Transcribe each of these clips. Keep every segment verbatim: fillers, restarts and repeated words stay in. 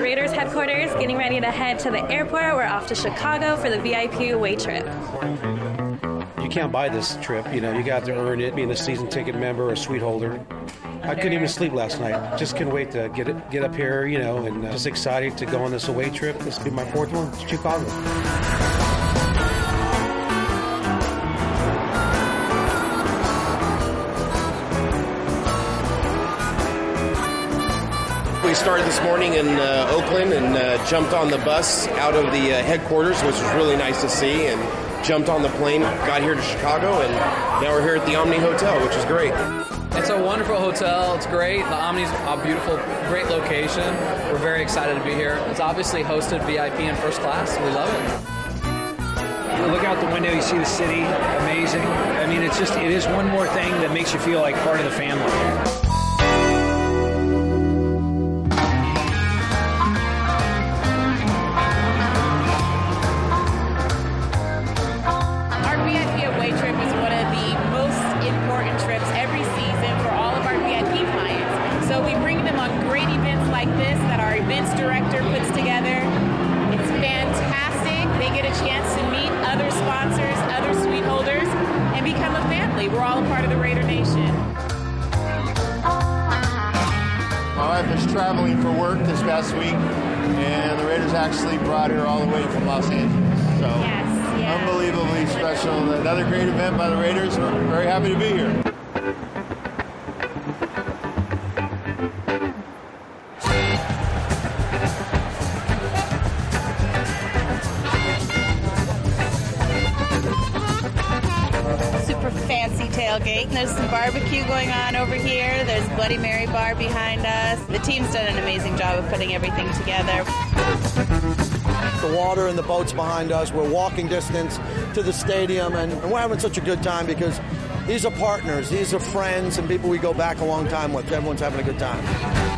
Raiders headquarters, getting ready to head to the airport. We're off to Chicago for the V I P away trip. You can't buy this trip, you know, you got to earn it, being a season ticket member or suite holder. I couldn't even sleep last night. Just couldn't wait to get it, get up here, you know, and uh, just excited to go on this away trip. This will be my fourth one to Chicago. We started this morning in uh, Oakland and uh, jumped on the bus out of the uh, headquarters, which was really nice to see, and jumped on the plane, got here to Chicago, and now we're here at the Omni Hotel, which is great. It's a wonderful hotel. It's great. The Omni's a beautiful, great location. We're very excited to be here. It's obviously hosted V I P in first class. We love it. You look out the window, you see the city. Amazing. I mean, it's just, it is one more thing that makes you feel like part of the family. Director puts together. It's fantastic. They get a chance to meet other sponsors, other suite holders, and become a family. We're all a part of the Raider Nation. My wife was traveling for work this past week, and the Raiders actually brought her all the way from Los Angeles. So yes, yes. Unbelievably special. Another great event by the Raiders. We're very happy to be here. Fancy tailgate. And there's some barbecue going on over here. There's Bloody Mary bar behind us. The team's done an amazing job of putting everything together. The water and the boats behind us. We're walking distance to the stadium, and, and we're having such a good time because these are partners, these are friends, and people we go back a long time with. Everyone's having a good time.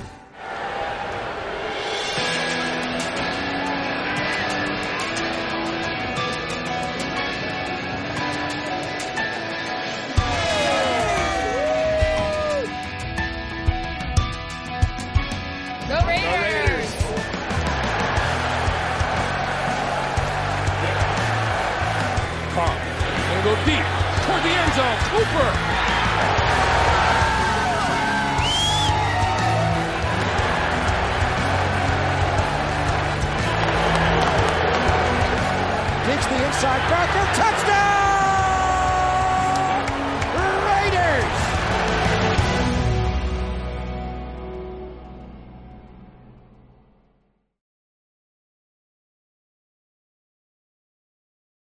Go Raiders! Go Raiders! Cobb gonna go deep toward the end zone. Cooper! Hits the inside backer. Touchdown!